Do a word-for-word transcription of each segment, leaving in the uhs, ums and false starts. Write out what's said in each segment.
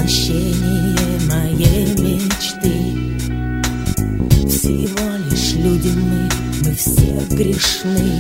воплощение моей мечты. Всего лишь люди мы, мы все грешны.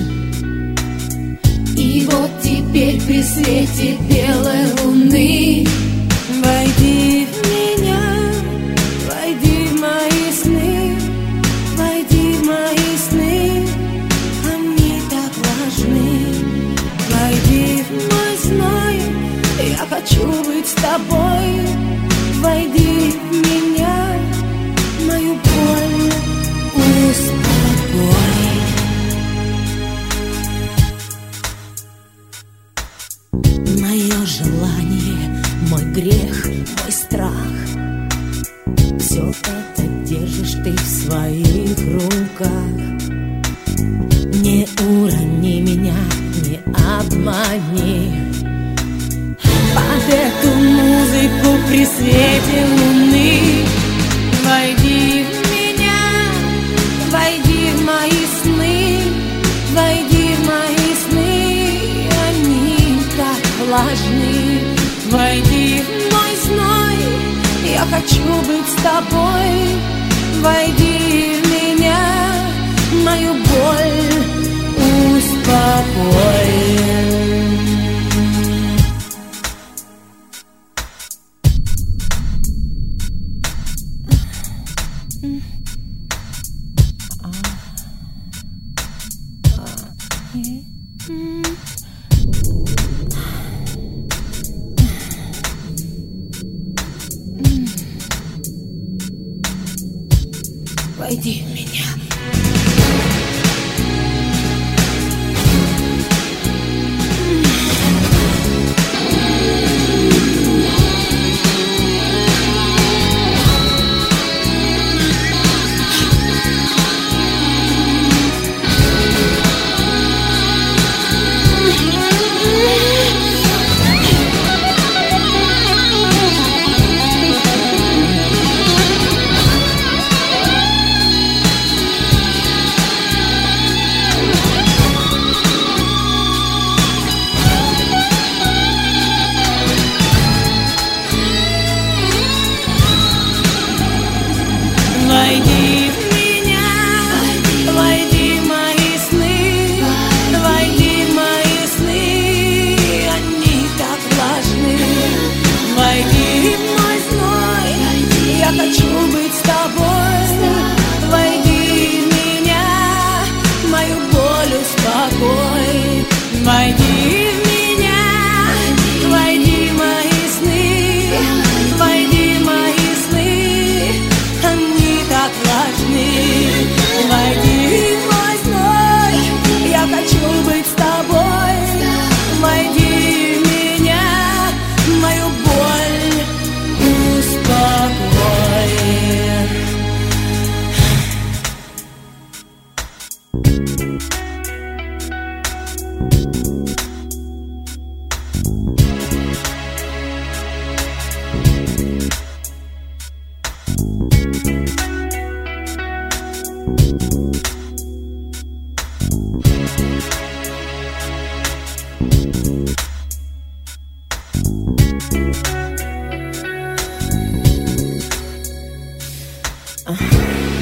И вот теперь при свете белой луны войди в меня, войди в мои сны, войди в мои сны, они так важны. Войди в мой зной, я хочу быть с тобой. Войди в меня, мою боль успокой. Мое желание, мой грех, мой страх, все это держишь ты в своих руках. Не урони меня, не обмани. Под эту музыку при свете луны войди в меня, войди в мои сны, войди в мои сны, они так влажны. Войди в мой зной, я хочу быть с тобой. Войди в меня, мою боль успокой. Войди в меня. Войди в меня, войди в мои сны, войди в мои сны, они так важны. Войди в мой зной, я хочу быть с тобой. Войди в меня, мою боль успокой. Войди в меня, войди в мои сны, войди в мои сны, они так важны. Войди в мой зной, я хочу быть с тобой. Войди в меня, мою боль успокой. Uh-huh.